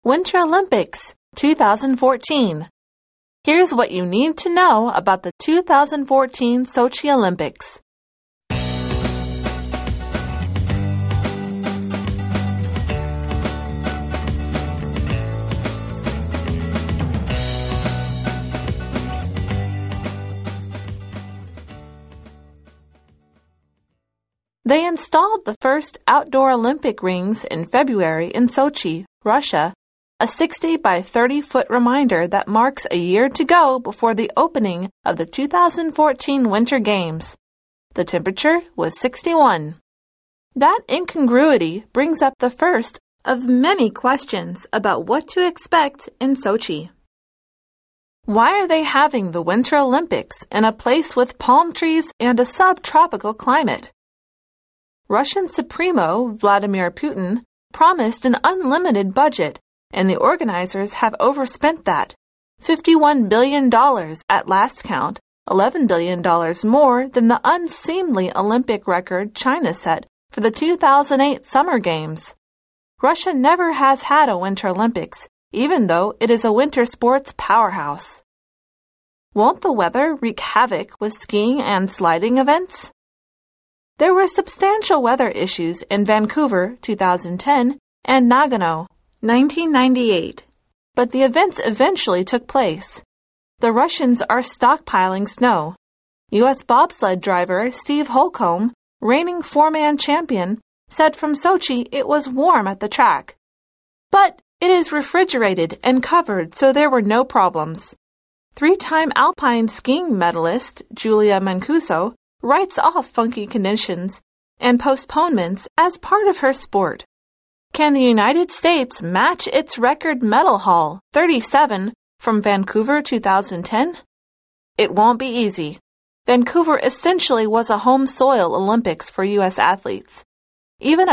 Winter Olympics 2014. Here's what you need to know about the 2014 Sochi Olympics. They installed the first outdoor Olympic rings in February in Sochi, Russia, a 60 by 30-foot reminder that marks a year to go before the opening of the 2014 Winter Games. The temperature was 61. That incongruity brings up the first of many questions about what to expect in Sochi. Why are they having the Winter Olympics in a place with palm trees and a subtropical climate? Russian Supremo Vladimir Putin promised an unlimited budget, and the organizers have overspent that. $51 billion at last count, $11 billion more than the unseemly Olympic record China set for the 2008 Summer Games. Russia never has had a Winter Olympics, even though it is a winter sports powerhouse. Won't the weather wreak havoc with skiing and sliding events? There were substantial weather issues in Vancouver 2010 and Nagano 1998, but the events eventually took place. The Russians are stockpiling snow. U.S. bobsled driver Steve Holcomb, reigning four-man champion, said from Sochi it was warm at the track. But it is refrigerated and covered, so there were no problems. Three-time alpine skiing medalist Julia Mancuso writes off funky conditions and postponements as part of her sport. Can the United States match its record medal haul, 37, from Vancouver 2010? It won't be easy. Vancouver essentially was a home soil Olympics for U.S. athletes. Even a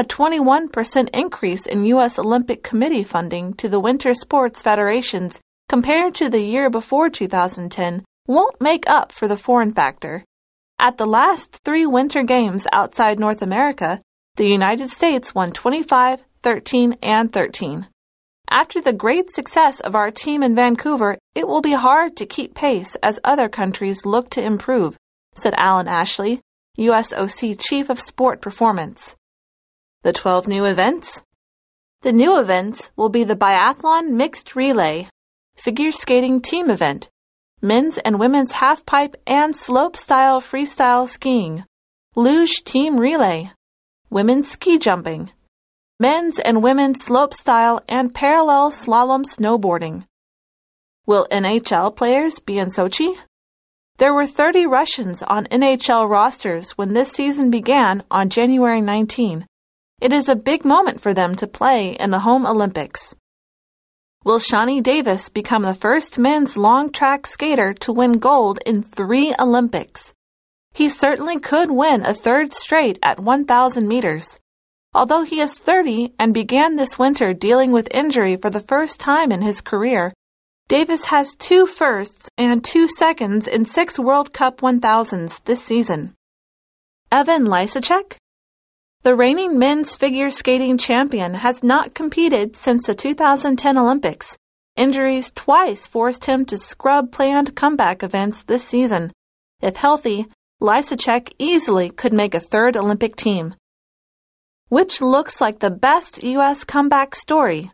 21% increase in U.S. Olympic Committee funding to the winter sports federations compared to the year before 2010 won't make up for the foreign factor. At the last 3 Winter Games outside North America, the United States won 25, 13, and 13. After the great success of our team in Vancouver, it will be hard to keep pace as other countries look to improve, said Alan Ashley, USOC Chief of Sport Performance. The 12 new events? The new events will be the biathlon mixed relay, figure skating team event, men's and women's halfpipe and slopestyle freestyle skiing, luge team relay, women's ski jumping, men's and women's slopestyle and parallel slalom snowboarding. Will NHL players be in Sochi? There were 30 Russians on NHL rosters when this season began on January 19. It is a big moment for them to play in the home Olympics. Will Shani Davis become the first men's long track skater to win gold in 3 Olympics? He certainly could win a third straight at 1,000 meters. Although he is 30 and began this winter dealing with injury for the first time in his career, Davis has 2 firsts and 2 seconds in 6 World Cup 1000s this season. Evan Lysacek? The reigning men's figure skating champion has not competed since the 2010 Olympics. Injuries twice forced him to scrub planned comeback events this season. If healthy, Lysacek easily could make a 3rd Olympic team. Which looks like the best U.S. comeback story?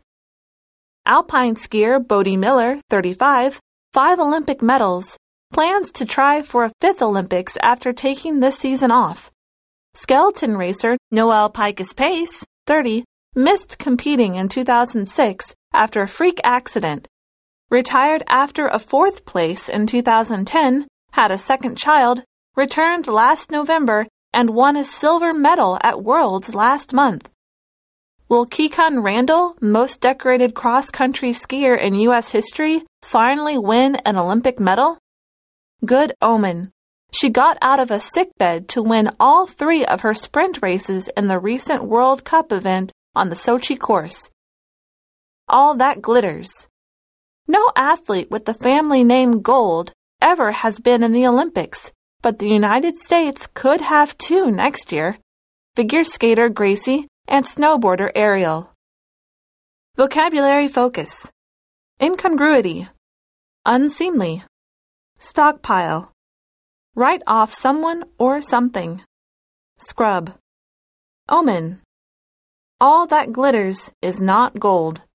Alpine skier Bode Miller, 35, 5 Olympic medals, plans to try for a 5th Olympics after taking this season off. Skeleton racer Noel Paikes-Pace, 30, missed competing in 2006 after a freak accident. Retired after a 4th place in 2010, had a 2nd child, returned last November, and won a silver medal at Worlds last month. Will Kikkan Randall, most decorated cross-country skier in U.S. history, finally win an Olympic medal? Good omen. She got out of a sickbed to win all 3 of her sprint races in the recent World Cup event on the Sochi course. All that glitters. No athlete with the family name Gold ever has been in the Olympics, but the United States could have 2 next year. Figure skater Gracie and snowboarder Ariel. Vocabulary focus. Incongruity. Unseemly. Stockpile. Write off someone or something. Scrub. Omen. All that glitters is not gold.